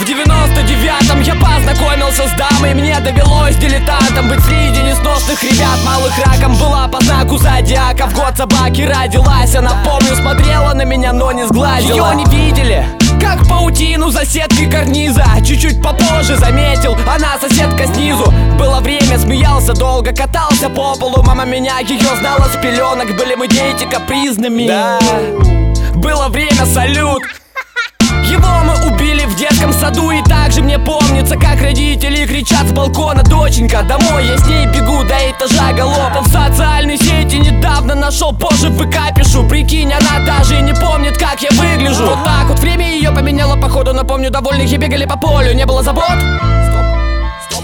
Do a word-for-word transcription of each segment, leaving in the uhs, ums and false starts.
В девяносто девятом я познакомился с дамой. Мне довелось дилетантом быть среди несносных ребят. Малых раком была по знаку зодиака. В год собаки родилась. Она, помню, смотрела на меня, но не сглазила. Ее не видели, как паутину за сеткой карниза. Чуть-чуть попозже заметил, она соседка снизу. Было время, смеялся долго, катался по полу. Мама меня, ее знала с пеленок. Были мы дети капризными. Да. Было время, салют. Его мы убили в детском саду. И также мне помнится, как родители кричат с балкона: доченька, домой, я с ней бегу до этажа галопом. В социальной сети недавно нашел, позже в ВК пишу. Прикинь, она даже не помнит, как я выгляжу. Вот так вот время ее поменяло, походу. Напомню, довольных бегали по полю, не было забот. Стоп,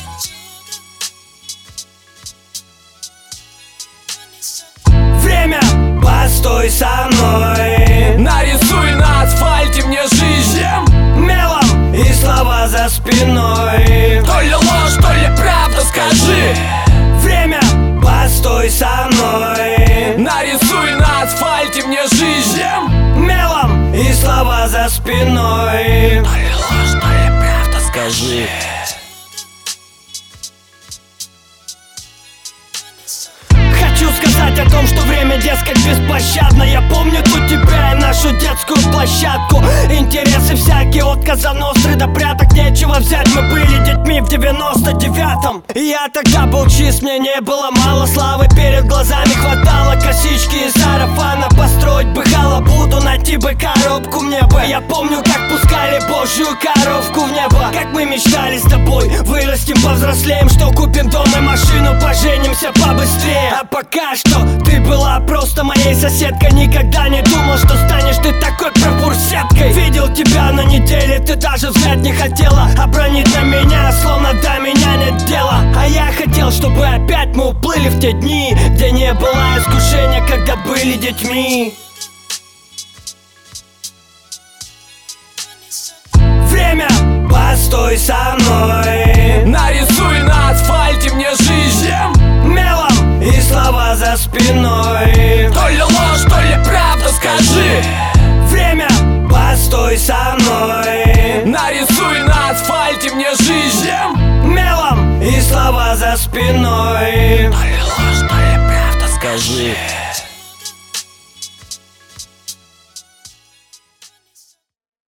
стоп. Время, постой со мной. Нарисуй на асфальте мне жизнь мелом и слова за спиной. То ли ложь, то ли правда, скажи. Время, постой со мной. Нарисуй на асфальте мне жизнь мелом и слова за спиной. То ли ложь, то ли правда, скажи. Хочу сказать о том, что время, дескать, беспощадно. Я помню тут тебя и нашу детскую площадку. Интересы всякие, от Казаностры до пряток. Нечего взять, мы были детьми в девяносто девятом. И я тогда был чист, мне не было мало славы. Перед глазами хватало косички и сарафана. Построить бы халабуду, найти бы коробку мне бы. Я помню, как пускали божью коровку в небо. Как мы мечтали с тобой, вырастем, повзрослеем, что купим дом и машину, поженимся побыстрее. А пока что ты была просто моей соседкой. Никогда не думал, что станешь ты такой пропурсеткой. Видел тебя на неделе, ты даже взгляд не хотела обронить на меня, словно до меня нет дела. А я хотел, чтобы опять мы уплыли в те дни, где не было искушения, когда были детьми. Время, постой со мной. Нарисуй на асфальте мне жизнь мелом и слова за спиной. То ли ложь, то ли правда, скажи. Время, постой со мной. Нарисуй на асфальте мне жизнь мелом и слова за спиной. То ли ложь, то ли правда, скажи.